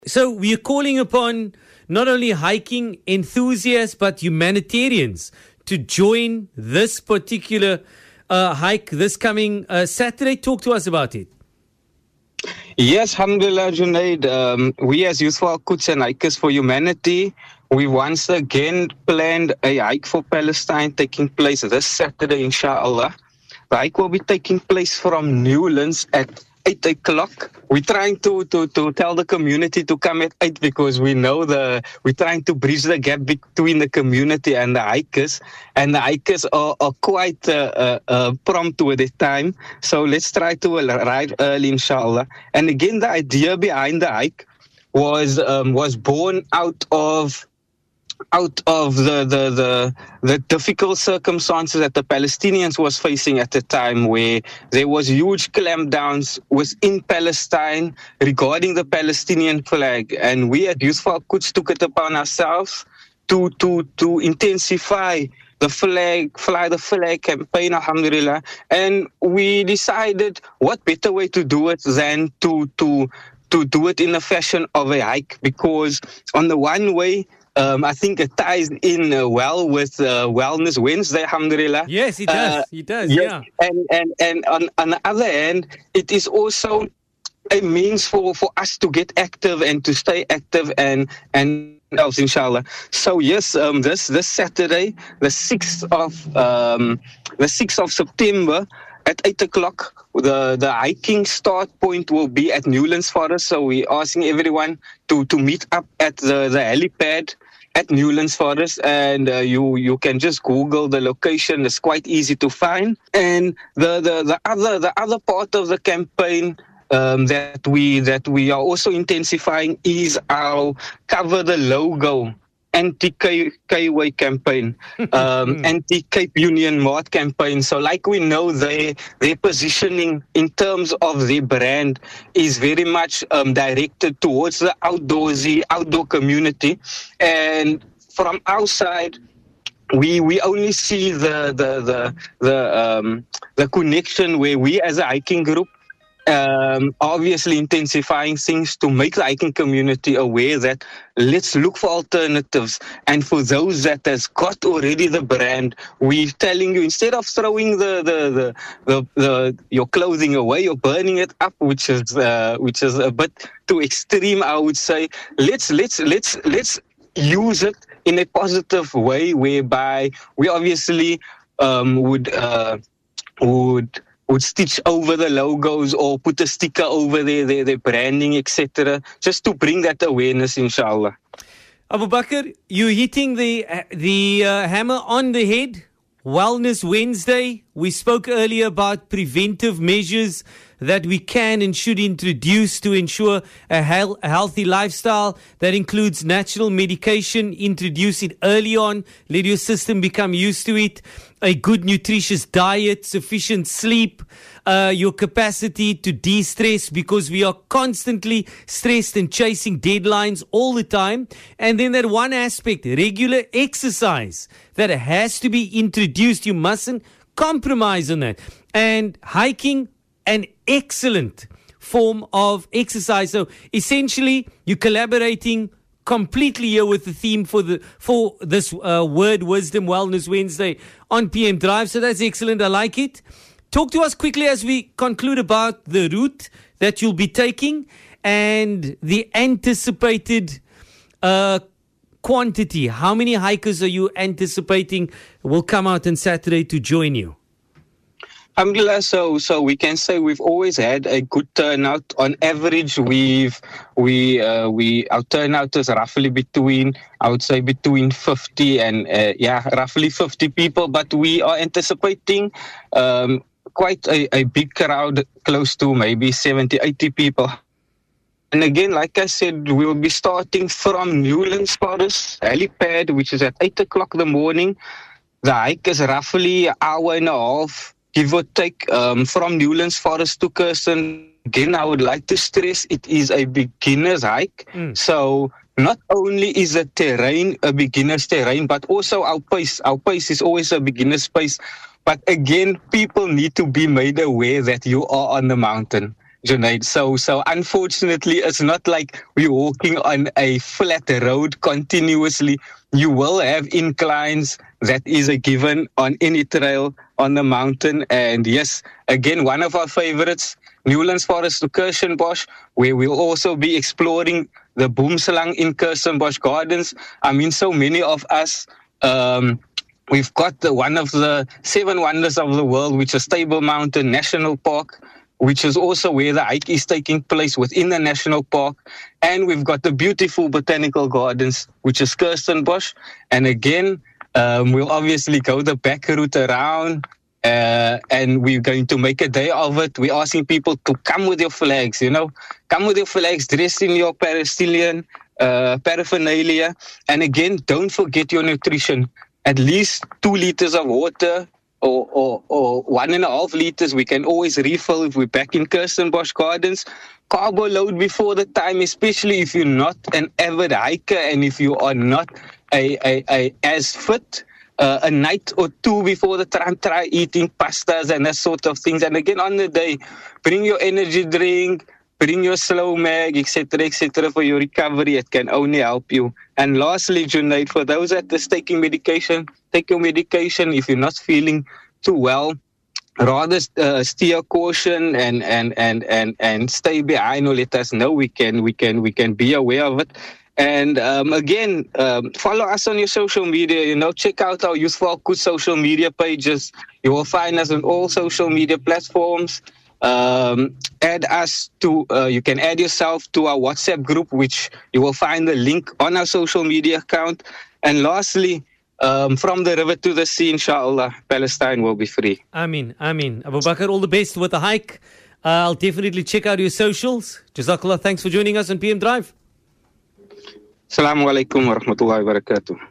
So we are calling upon not only hiking enthusiasts but humanitarians to join this particular hike this coming Saturday. Talk to us about it. Yes, alhamdulillah, Junaid. We as Youth for Al-Quds and Hikers for Humanity, we once again planned a hike for Palestine taking place this Saturday, inshallah. The hike will be taking place from Newlands at 8 o'clock. We're trying to tell the community to come at 8 because we know we're trying to bridge the gap between the community and the hikers. And the hikers are quite prompt with their time. So let's try to arrive early, inshallah. And again, the idea behind the hike was born out of the difficult circumstances that the Palestinians was facing at the time, where there was huge clampdowns within Palestine regarding the Palestinian flag, and we at Youth for Al-Quds took it upon ourselves to intensify the fly the flag campaign, alhamdulillah, and we decided what better way to do it than to do it in the fashion of a hike, because on the one way, I think it ties in well with Wellness Wednesday, alhamdulillah. Yes, it does. It does, yeah. And on the other hand, it is also a means for us to get active and to stay active and else, inshallah. So yes, this Saturday, the 6th of September, at 8 o'clock, the hiking start point will be at Newlands Forest. So we're asking everyone to meet up at the helipad at Newlands Forest, and you can just Google the location. It's quite easy to find. And the other part of the campaign that we are also intensifying is our Cover the Logo anti-KY campaign, anti-Cape Union Mart campaign. So like we know, their positioning in terms of their brand is very much directed towards the outdoor community. And from our side, we only see the connection where we as a hiking group obviously intensifying things to make the hiking community aware that let's look for alternatives. And for those that has got already the brand, we're telling you, instead of throwing your clothing away or burning it up, which is a bit too extreme, I would say, let's use it in a positive way, whereby we obviously would stitch over the logos or put a sticker over their branding, etc., just to bring that awareness, inshallah. Abu Bakr, you're hitting the hammer on the head. Wellness Wednesday. We spoke earlier about preventive measures that we can and should introduce to ensure a healthy lifestyle. That includes natural medication. Introduce it early on. Let your system become used to it. A good nutritious diet, sufficient sleep, your capacity to de-stress, because we are constantly stressed and chasing deadlines all the time. And then that one aspect, regular exercise, that has to be introduced. You mustn't compromise on that. And hiking, an excellent form of exercise. So essentially, you're collaborating completely here with the theme for this Word Wisdom Wellness Wednesday on PM Drive. So that's excellent. I like it. Talk to us quickly as we conclude about the route that you'll be taking and the anticipated quantity. How many hikers are you anticipating will come out on Saturday to join you? Alhamdulillah, so we can say we've always had a good turnout. On average, our turnout is roughly between 50 and roughly 50 people. But we are anticipating quite a big crowd, close to maybe 70, 80 people. And again, like I said, we will be starting from Newlands Forest helipad, which is at 8 o'clock in the morning. The hike is roughly an hour and a half, give or take, from Newlands Forest to Kirsten. Again, I would like to stress it is a beginner's hike. So not only is the terrain a beginner's terrain, but also our pace. Our pace is always a beginner's pace. But again, people need to be made aware that you are on the mountain. Junaid. So unfortunately, it's not like we're walking on a flat road continuously. You will have inclines. That is a given on any trail on the mountain. And yes, again, one of our favorites, Newlands Forest to Kirstenbosch, where we'll also be exploring the Boomslang in Kirstenbosch Gardens. I mean, so many of us, we've got one of the 7 wonders of the world, which is Table Mountain National Park, which is also where the hike is taking place within the national park. And we've got the beautiful botanical gardens, which is Kirstenbosch. And again, we'll obviously go the back route around, and we're going to make a day of it. We're asking people to come with your flags, come with your flags, dressed in your Palestinian paraphernalia. And again, don't forget your nutrition. At least 2 liters of water, or 1.5 liters. We can always refill if we're back in Kirstenbosch Gardens. Carbo load before the time, especially if you're not an avid hiker and if you are not as fit. A night or 2 before the time, try eating pastas and that sort of things. And again, on the day, bring your energy drink, bring your slow mag, etc., for your recovery. It can only help you. And lastly, Junaid, for those that is taking medication, take your medication. If you're not feeling too well, rather steer caution and stay behind, or let us know. We can be aware of it. And again, follow us on your social media. Check out our Youth for Good social media pages. You will find us on all social media platforms. Add us to, you can add yourself to our WhatsApp group, which you will find the link on our social media account. And lastly, from the river to the sea, inshallah, Palestine will be free. Ameen. Abu Bakr, all the best with the hike. I'll definitely check out your socials. Jazakallah, thanks for joining us on PM Drive. Assalamu alaikum wa rahmatullahi wa barakatuh.